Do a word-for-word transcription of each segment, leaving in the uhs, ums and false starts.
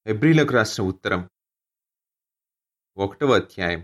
హెబ్రీలకు రాసిన ఉత్తరం ఒకటవ అధ్యాయం.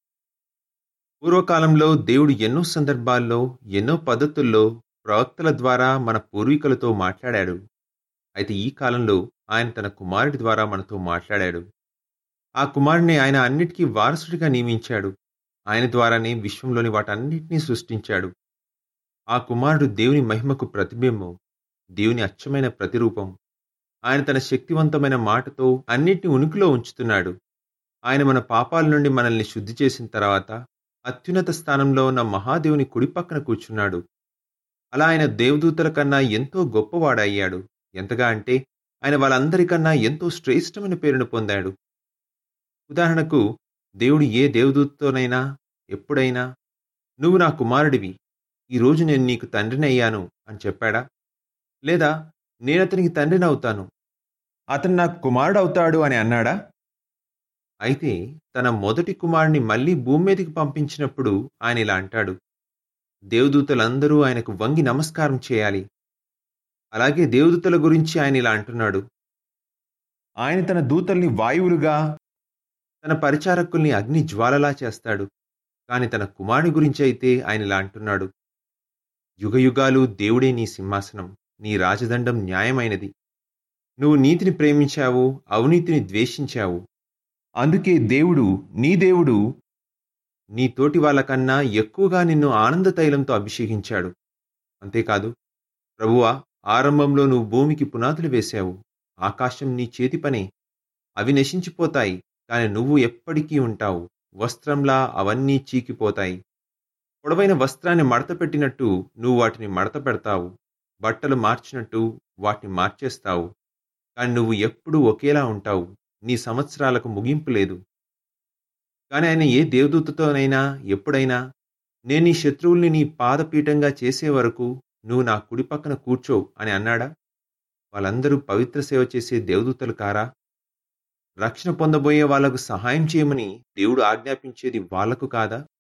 పూర్వకాలంలో దేవుడు ఎన్నో సందర్భాల్లో ఎన్నో పద్ధతుల్లో ప్రవక్తల ద్వారా మన పూర్వీకులతో మాట్లాడాడు. అయితే ఈ కాలంలో ఆయన తన కుమారుడి ద్వారా మనతో మాట్లాడాడు. ఆ కుమారుడిని ఆయన అన్నిటికీ వారసుడిగా నియమించాడు. ఆయన ద్వారానే విశ్వంలోని వాటన్నిటినీ సృష్టించాడు. ఆ కుమారుడు దేవుని మహిమకు ప్రతిబింబం, దేవుని అచ్చమైన ప్రతిరూపం. ఆయన తన శక్తివంతమైన మాటతో అన్నిటిని ఉనికిలో ఉంచుతున్నాడు. ఆయన మన పాపాల నుండి మనల్ని శుద్ధి చేసిన తర్వాత అత్యున్నత స్థానంలో ఉన్న మహాదేవుని కుడి పక్కన కూర్చున్నాడు. అలా ఆయన దేవదూతల కన్నా ఎంతో గొప్పవాడయ్యాడు. ఎంతగా అంటే ఆయన వాళ్ళందరికన్నా ఎంతో శ్రేష్టమైన పేరును పొందాడు. ఉదాహరణకు, దేవుడు ఏ దేవదూతతోనైనా ఎప్పుడైనా నువ్వు నా కుమారుడివి, ఈరోజు నేను నీకు తండ్రిని అయ్యాను అని చెప్పాడా? లేదా నేనతనికి తండ్రిని అవుతాను, అతను నాకు కుమారుడు అవుతాడు అని అన్నాడా? అయితే తన మొదటి కుమారుని మళ్ళీ భూమి మీదకి పంపించినప్పుడు ఆయన ఇలా అంటాడు: దేవదూతలందరూ ఆయనకు వంగి నమస్కారం చేయాలి. అలాగే దేవదూతల గురించి ఆయన ఇలా అంటున్నాడు: ఆయన తన దూతల్ని వాయువులుగా, తన పరిచారకుల్ని అగ్ని జ్వాలలా చేస్తాడు. కాని తన కుమారుని గురించి అయితే ఆయన ఇలా అంటున్నాడు: యుగయుగాలు దేవుడే నీ సింహాసనం, నీ రాజదండం న్యాయమైనది. నువ్వు నీతిని ప్రేమించావు, అవినీతిని ద్వేషించావు. అందుకే దేవుడు నీ దేవుడు నీ తోటి వాళ్ళకన్నా ఎక్కువగా నిన్ను ఆనంద తైలంతో అభిషేకించాడు. అంతేకాదు, ప్రభువా, ఆరంభంలో నువ్వు భూమికి పునాదులు వేశావు. ఆకాశం నీ చేతి పనే. అవి నశించిపోతాయి, కాని నువ్వు ఎప్పటికీ ఉంటావు. వస్త్రంలా అవన్నీ చీకిపోతాయి. పొడవైన వస్త్రాన్ని మడత పెట్టినట్టు నువ్వు వాటిని మడత పెడతావు. బట్టలు మార్చినట్టు వాటిని మార్చేస్తావు. కాని నువ్వు ఎప్పుడూ ఒకేలా ఉంటావు. నీ సంవత్సరాలకు ముగింపు లేదు. కాని ఆయన ఏ దేవదూతతోనైనా ఎప్పుడైనా, నేను నీ శత్రువుల్ని నీ పాదపీఠంగా చేసే వరకు నువ్వు నా కుడి పక్కన కూర్చో అని అన్నాడా? వాళ్ళందరూ పవిత్ర సేవ చేసే దేవదూతలు కారా? రక్షణ పొందబోయే వాళ్లకు సహాయం చేయమని దేవుడు ఆజ్ఞాపించేది వాళ్లకు కాదా?